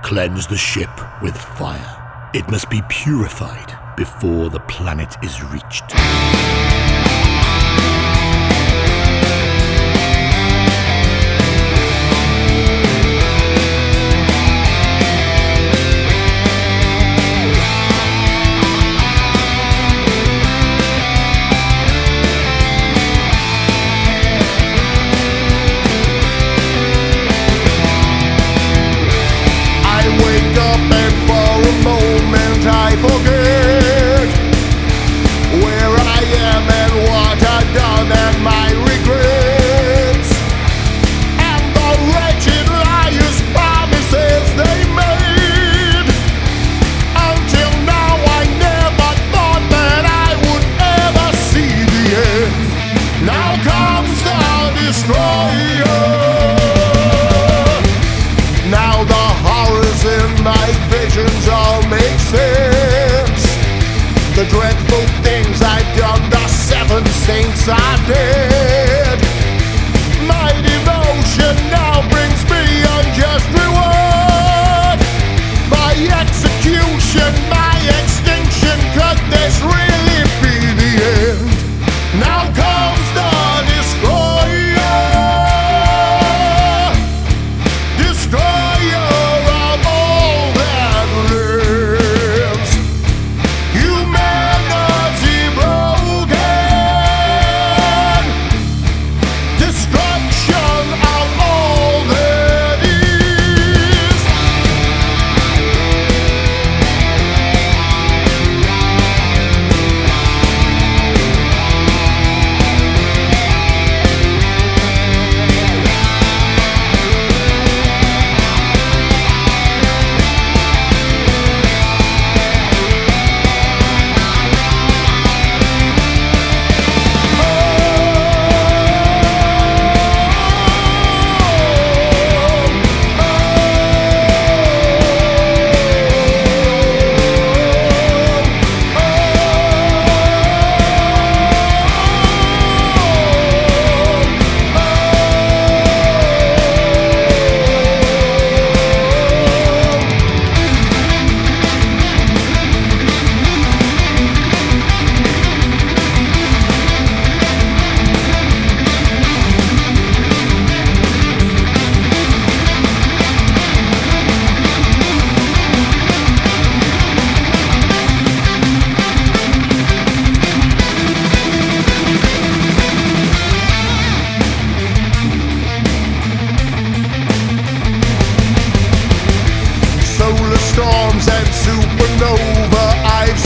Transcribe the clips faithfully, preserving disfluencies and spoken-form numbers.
Cleanse the ship with fire. It must be purified before the planet is reached. I forget where I am and what I've done and my regrets, and the wretched liars' promises they made. Until now I never thought that I would ever see the end. Now comes the destroyer. Now the horrors in my visions all make sense. The dreadful things I've done, the seven saints are dead. My devotion now brings me unjust reward. My execution, my extinction, could this really be the end? Now comes the destroyer, destroyer of all that lives. Humanity broken, destruction of all that is. Storms and supernova, I've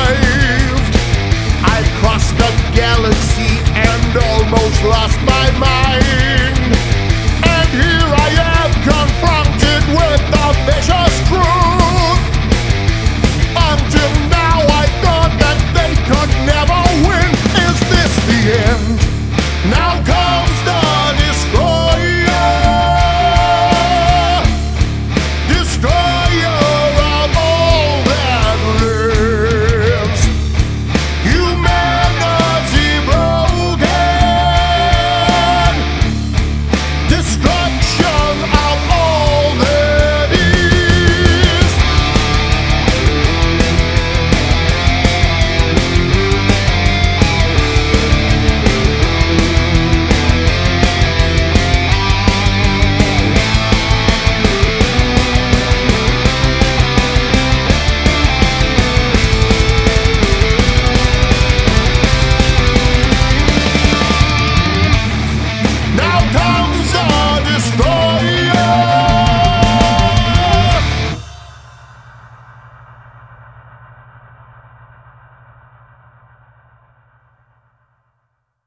survived. I've crossed the galaxy and almost lost my mind.